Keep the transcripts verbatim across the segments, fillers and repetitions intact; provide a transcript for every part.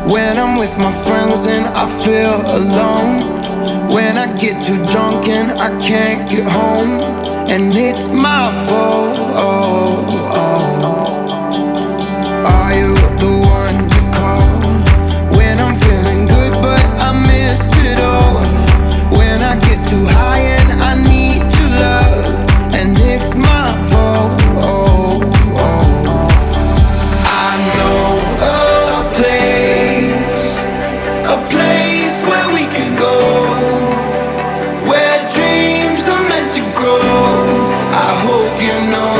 When I'm with my friends and I feel alone, when I get too drunk and I can't get home, and it's my fault. Are you the one to call when I'm feeling good but I miss it all? When I get too high and I need your love, and it's my fault. I know a place, a place where we can go, where dreams are meant to grow. I hope you know.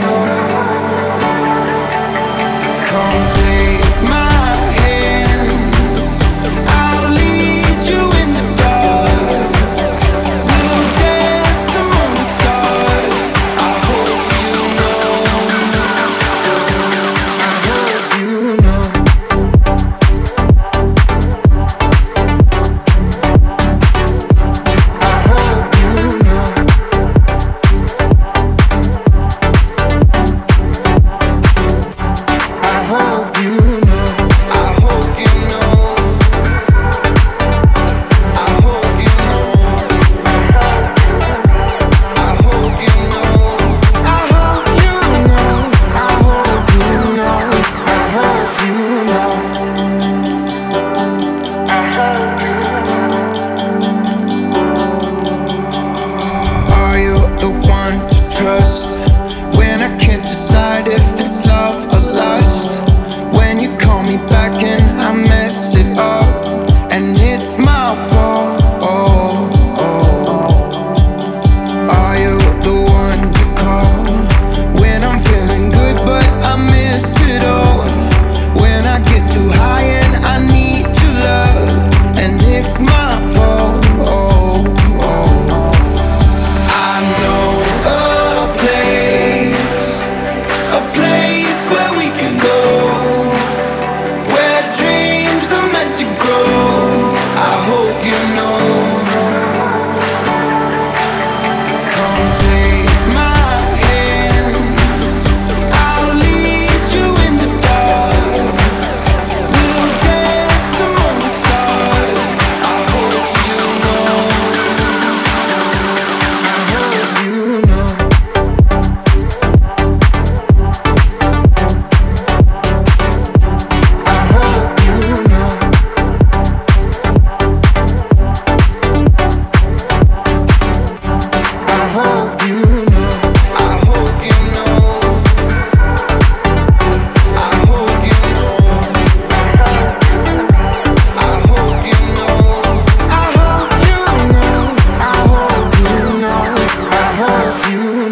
Come take my hand, I'll lead you in the dark. We'll dance among the stars. I hope you know. I hope you know. I hope you know. I hope you know. I hope you know. I hope you know. I hope you know. I hope you know. I hope you know. I hope you know. I hope you know. Are you the one to trust when I can't decide if it's love or lust? When you call me back and I mess it up, and it's my fault. Are you the one to call when I'm feeling good but I miss it all? When I get too high and I need your love, and it's my fault. I know a place, a place where we can go, where dreams are meant to grow. I hope you know. Come take my hand, I'll lead you in the dark. We'll dance among the stars. I hope you know. I hope you know. I hope you know. I hope you know. I hope you know. I hope you know. I hope you know. I hope you know. I hope you know. I hope you